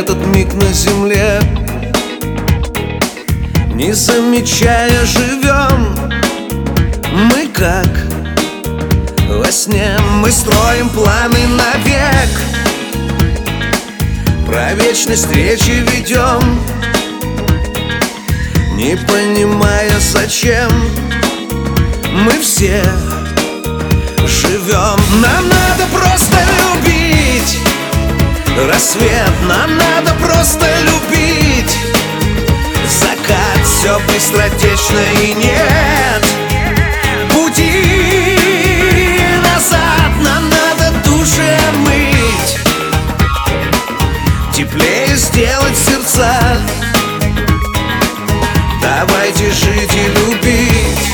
этот миг на земле, не замечая живем. Мы как во сне, мы строим планы навек, про вечность речи ведем, не понимая зачем мы все живем. Нам надо просто любить рассвет, нам надо просто любить закат. Все быстротечно и нет пути назад. Нам надо души омыть, теплее сделать сердца. Давайте жить и любить,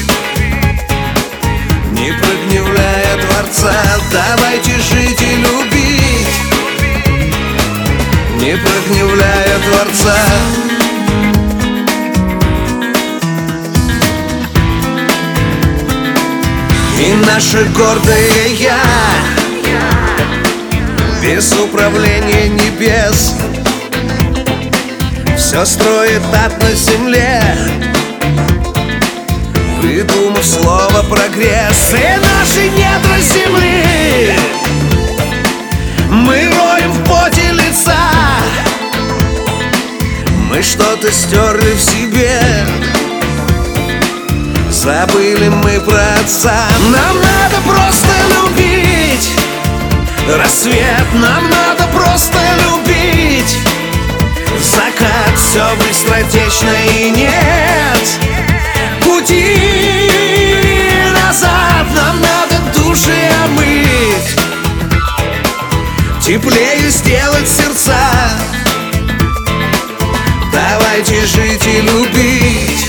не прогневляя Творца. Давайте жить и любить, не прогневляя Творца. И наше гордое я без управления небес все строит ад на земле, придумав слово прогресс. И наши недра земли мы роем в поте лица. Мы что-то стерли в себе, забыли мы про отца. Нам надо просто любить рассвет, нам надо просто любить закат. Все быстротечно и нет пути назад. Нам надо души омыть, теплее сделать сердца. Давайте жить и любить,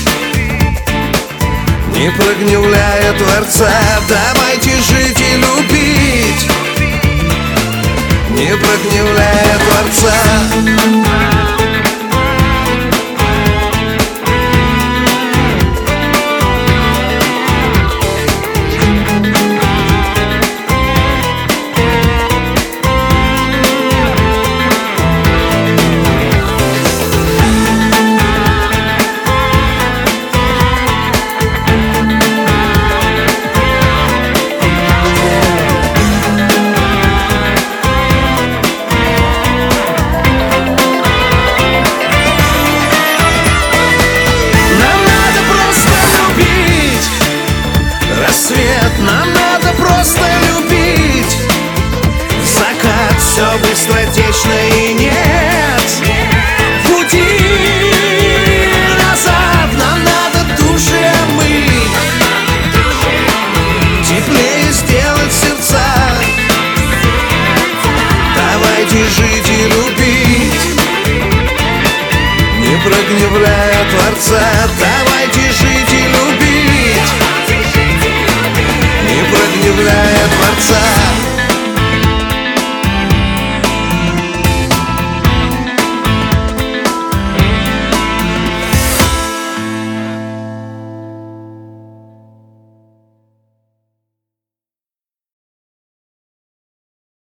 не прогневляя Творца. Давайте жить и любить, не прогневляя Творца. Нам надо просто любить закат. Все быстротечно и нет пути назад. Нам надо души омыть, теплее сделать сердца. Давайте жить и любить, не прогневляя Творца. Давайте жить и любить, не прогневляя Творца.